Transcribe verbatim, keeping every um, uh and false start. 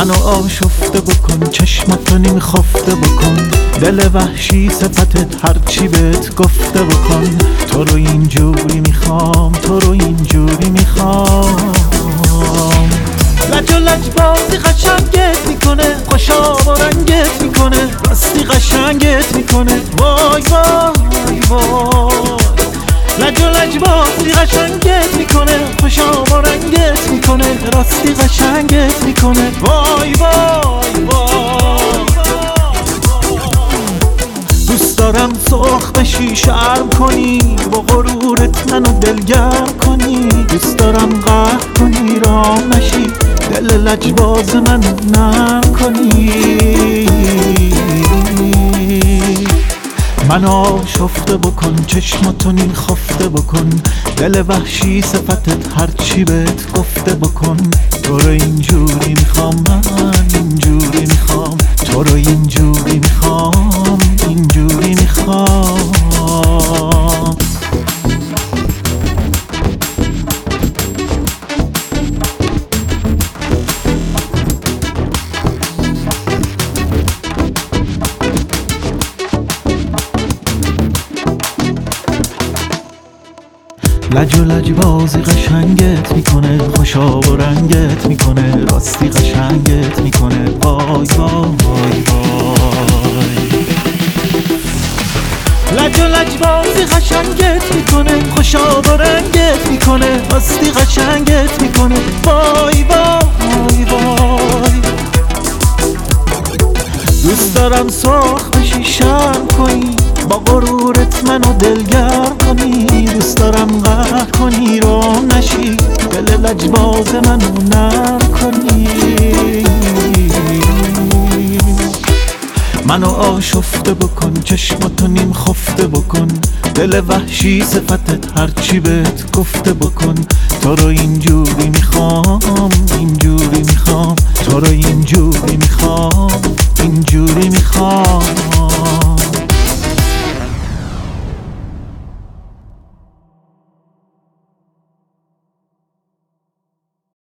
منو آشفته بکن، چشماتو نیم خفته بکن، دل وحشی صفتت هرچی بهت گفته بکن. تو رو اینجوری میخوام، تو رو اینجوری میخوام. لج و لج بازی قشنگت میکنه، خوشاب و رنگت میکنه، راستی قشنگت میکنه. وای وای وای. لج و لج بازی قشنگت میکنه، خوشاب و رنگت میکنه، راستی قشنگت میکنه. وای وای وای. دوست دارم سرخ بشی، شرم کنی، با غرورت منو دلگرم کنی. دوست دارم قهر کنی، رام نشی، دل لجباز منو نرم کنی. منو آشفته بکن، چشماتو نیم خفته بکن، دل وحشی صفتت هرچی بهت گفته بکن. تو رو اینجوری میخوام، من اینجوری میخوام، تو رو اینجوری میخوام، اینجوری میخوام. لج و لج بازی قشنگت میکنه، خوشاب و رنگت میکنه، راستی قشنگت میکنه. وای وای وای. لج و لج بازی قشنگت میکنه، خوشاب و رنگت میکنه، راستی قشنگت میکنه. وای وای وای. دوست دارم سرخ بشی، شرم کنی، با غرورت منو دلگرم کنی. دوست دارم قهر کنی، رام نشی، دل لجباز منو نرم کنی. منو آشفته بکن، چشماتو نیم خفته بکن، دل وحشی صفتت هرچی بهت گفته بکن. تو رو اینجوری میخوام، اینجوری